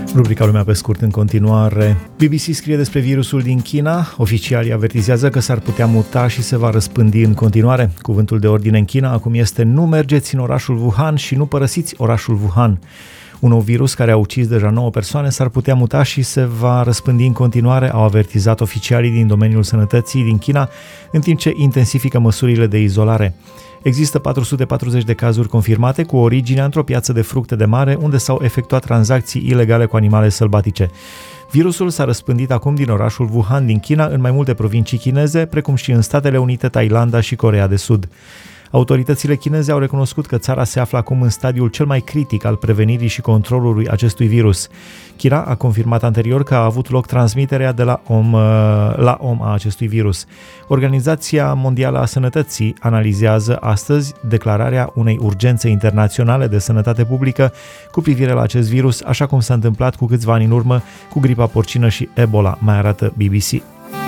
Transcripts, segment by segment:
Rubrica Lumea pe scurt în continuare. BBC scrie despre virusul din China. Oficialii avertizează că s-ar putea muta și se va răspândi în continuare. Cuvântul de ordine în China acum este: nu mergeți în orașul Wuhan și nu părăsiți orașul Wuhan. Un nou virus care a ucis deja 9 persoane s-ar putea muta și se va răspândi în continuare, au avertizat oficialii din domeniul sănătății din China, în timp ce intensifică măsurile de izolare. Există 440 de cazuri confirmate cu originea într-o piață de fructe de mare unde s-au efectuat tranzacții ilegale cu animale sălbatice. Virusul s-a răspândit acum din orașul Wuhan din China în mai multe provincii chineze, precum și în Statele Unite, Thailanda și Coreea de Sud. Autoritățile chineze au recunoscut că țara se află acum în stadiul cel mai critic al prevenirii și controlului acestui virus. China a confirmat anterior că a avut loc transmiterea de la om a acestui virus. Organizația Mondială a Sănătății analizează astăzi declararea unei urgențe internaționale de sănătate publică cu privire la acest virus, așa cum s-a întâmplat cu câțiva ani în urmă cu gripa porcină și Ebola, mai arată BBC.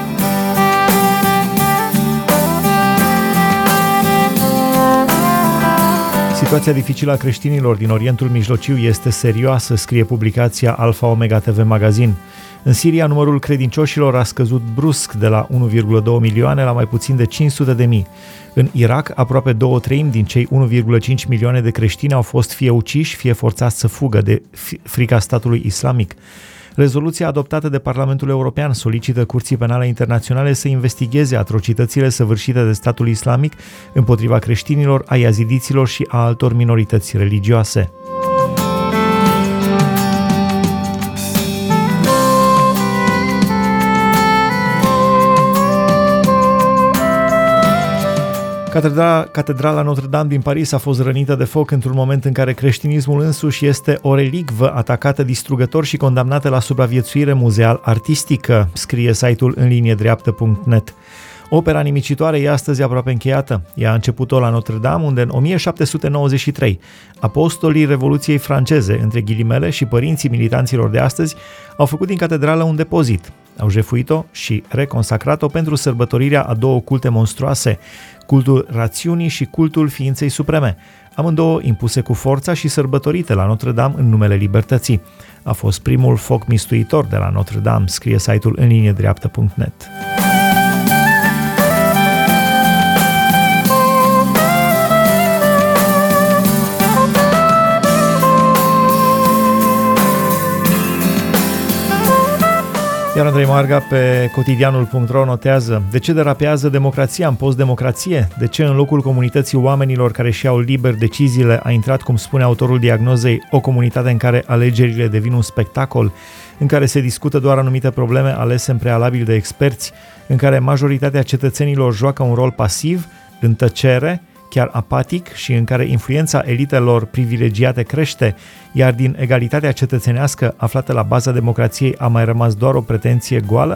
Situația dificilă a creștinilor din Orientul Mijlociu este serioasă, scrie publicația Alpha Omega TV Magazine. În Siria, numărul credincioșilor a scăzut brusc de la 1,2 milioane la mai puțin de 500.000. În Irak, aproape 2/3 din cei 1,5 milioane de creștini au fost fie uciși, fie forțați să fugă de frica statului islamic. Rezoluția adoptată de Parlamentul European solicită Curții Penale Internaționale să investigheze atrocitățile săvârșite de statul islamic împotriva creștinilor, a iazidiților și a altor minorități religioase. Catedrala Notre-Dame din Paris a fost rănită de foc într-un moment în care creștinismul însuși este o relicvă atacată distrugător și condamnată la supraviețuire muzeal-artistică, scrie site-ul înliniedreaptă.net. Opera nimicitoare e astăzi aproape încheiată. Ea a început-o la Notre-Dame, unde în 1793 apostolii Revoluției franceze, între ghilimele, și părinții militanților de astăzi au făcut din catedrală un depozit. Au jefuit-o și reconsacrat-o pentru sărbătorirea a două culte monstruoase, cultul rațiunii și cultul ființei supreme, amândouă impuse cu forța și sărbătorite la Notre-Dame în numele libertății. A fost primul foc mistuitor de la Notre-Dame, scrie site-ul înliniedreaptă.net. Iar Andrei Marga pe cotidianul.ro notează: de ce derapează democrația în post-democrație? De ce în locul comunității oamenilor care își iau liber deciziile a intrat, cum spune autorul diagnozei, o comunitate în care alegerile devin un spectacol, în care se discută doar anumite probleme alese în prealabil de experți, în care majoritatea cetățenilor joacă un rol pasiv, în tăcere, chiar apatic, și în care influența elitelor privilegiate crește, iar din egalitatea cetățenească aflată la baza democrației a mai rămas doar o pretenție goală?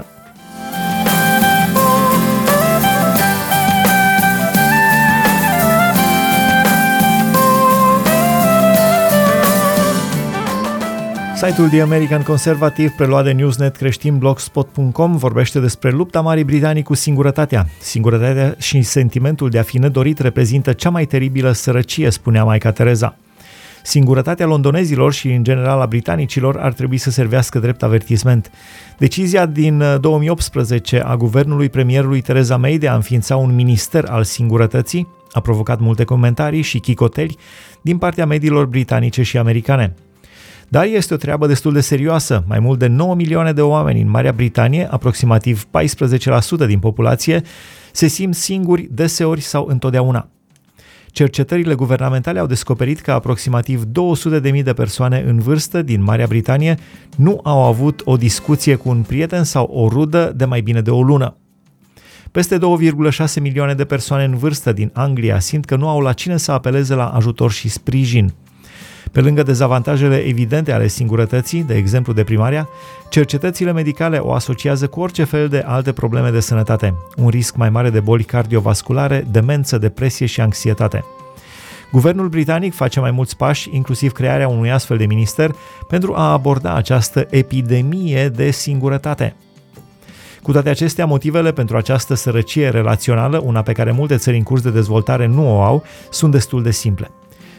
Site-ul The American Conservative, preluat de Newsnet creștin blogspot.com, vorbește despre lupta Marii Britanii cu singurătatea. Singurătatea și sentimentul de a fi nedorit reprezintă cea mai teribilă sărăcie, spunea Maica Tereza. Singurătatea londonezilor și, în general, a britanicilor ar trebui să servească drept avertisment. Decizia din 2018 a guvernului premierului Theresa May de a înființa un minister al singurătății a provocat multe comentarii și chicoteli din partea mediilor britanice și americane. Dar este o treabă destul de serioasă. Mai mult de 9 milioane de oameni în Marea Britanie, aproximativ 14% din populație, se simt singuri deseori sau întotdeauna. Cercetările guvernamentale au descoperit că aproximativ 200.000 de persoane în vârstă din Marea Britanie nu au avut o discuție cu un prieten sau o rudă de mai bine de o lună. Peste 2,6 milioane de persoane în vârstă din Anglia simt că nu au la cine să apeleze la ajutor și sprijin. Pe lângă dezavantajele evidente ale singurătății, de exemplu deprimarea, cercetățile medicale o asociază cu orice fel de alte probleme de sănătate, un risc mai mare de boli cardiovasculare, demență, depresie și anxietate. Guvernul britanic face mai mulți pași, inclusiv crearea unui astfel de minister, pentru a aborda această epidemie de singurătate. Cu toate acestea, motivele pentru această sărăcie relațională, una pe care multe țări în curs de dezvoltare nu o au, sunt destul de simple.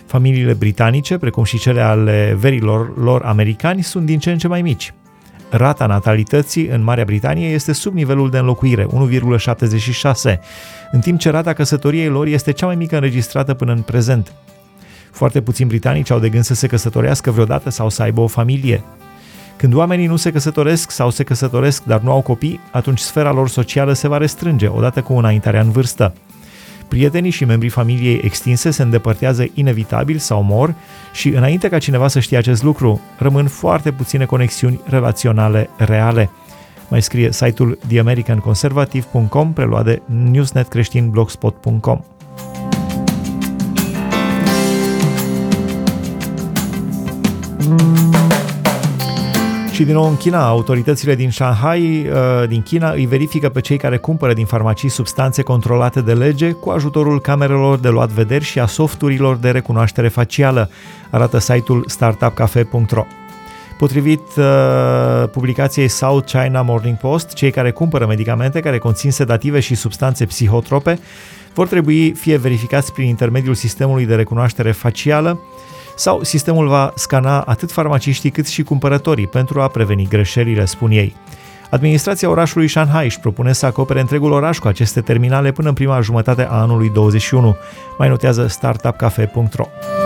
Familiile britanice, precum și cele ale verilor lor americani, sunt din ce în ce mai mici. Rata natalității în Marea Britanie este sub nivelul de înlocuire, 1,76, în timp ce rata căsătoriei lor este cea mai mică înregistrată până în prezent. Foarte puțini britanici au de gând să se căsătorească vreodată sau să aibă o familie. Când oamenii nu se căsătoresc sau se căsătoresc, dar nu au copii, atunci sfera lor socială se va restrânge, odată cu înaintarea în vârstă. Prietenii și membrii familiei extinse se îndepărtează inevitabil sau mor și, înainte ca cineva să știe acest lucru, rămân foarte puține conexiuni relaționale reale. Mai scrie site-ul theamericanconservative.com, preluat de newsnetcreștinblogspot.com. Și din nou în China, autoritățile din Shanghai, din China, îi verifică pe cei care cumpără din farmacii substanțe controlate de lege cu ajutorul camerelor de luat vederi și a softurilor de recunoaștere facială, arată site-ul startupcafe.ro. Potrivit publicației South China Morning Post, cei care cumpără medicamente care conțin sedative și substanțe psihotrope vor trebui fie verificați prin intermediul sistemului de recunoaștere facială, sau sistemul va scana atât farmaciștii cât și cumpărătorii pentru a preveni greșelile, spun ei. Administrația orașului Shanghai își propune să acopere întregul oraș cu aceste terminale până în prima jumătate a anului 21, mai notează startupcafe.ro.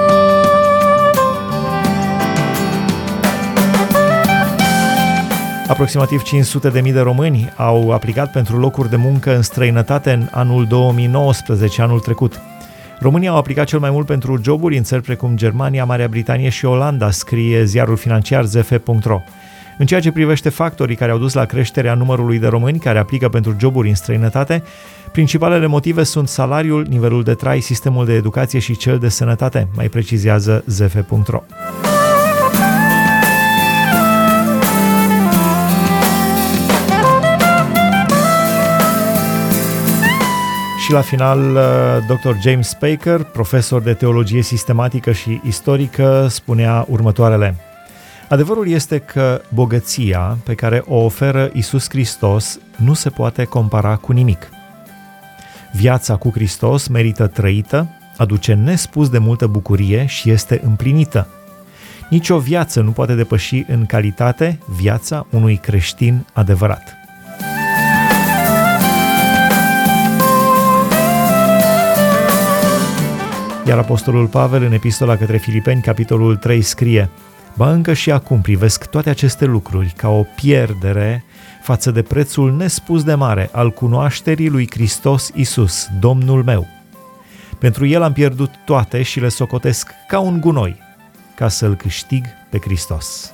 Aproximativ 500.000 de români au aplicat pentru locuri de muncă în străinătate în anul 2019, anul trecut. Românii au aplicat cel mai mult pentru joburi în țări precum Germania, Marea Britanie și Olanda, scrie ziarul financiar zf.ro. În ceea ce privește factorii care au dus la creșterea numărului de români care aplică pentru joburi în străinătate, principalele motive sunt salariul, nivelul de trai, sistemul de educație și cel de sănătate, mai precizează zf.ro. Și la final, Dr. James Baker, profesor de teologie sistematică și istorică, spunea următoarele: adevărul este că bogăția pe care o oferă Iisus Hristos nu se poate compara cu nimic. Viața cu Hristos merită trăită, aduce nespus de multă bucurie și este împlinită. Nici o viață nu poate depăși în calitate viața unui creștin adevărat. Iar apostolul Pavel, în epistola către Filipeni, capitolul 3, scrie: ba încă și acum privesc toate aceste lucruri ca o pierdere față de prețul nespus de mare al cunoașterii lui Hristos Iisus, Domnul meu. Pentru El am pierdut toate și le socotesc ca un gunoi, ca să-L câștig pe Hristos.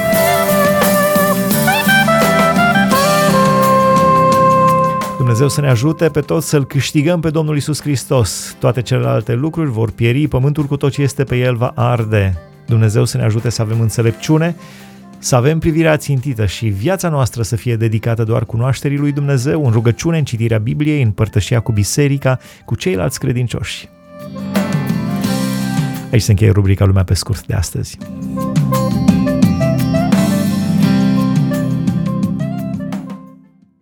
Dumnezeu să ne ajute pe toți să-L câștigăm pe Domnul Iisus Hristos. Toate celelalte lucruri vor pieri, pământul cu tot ce este pe el va arde. Dumnezeu să ne ajute să avem înțelepciune, să avem privirea țintită și viața noastră să fie dedicată doar cunoașterii lui Dumnezeu, în rugăciune, în citirea Bibliei, în părtășia cu biserica, cu ceilalți credincioși. Aici se încheie rubrica Lumea pe scurt de astăzi.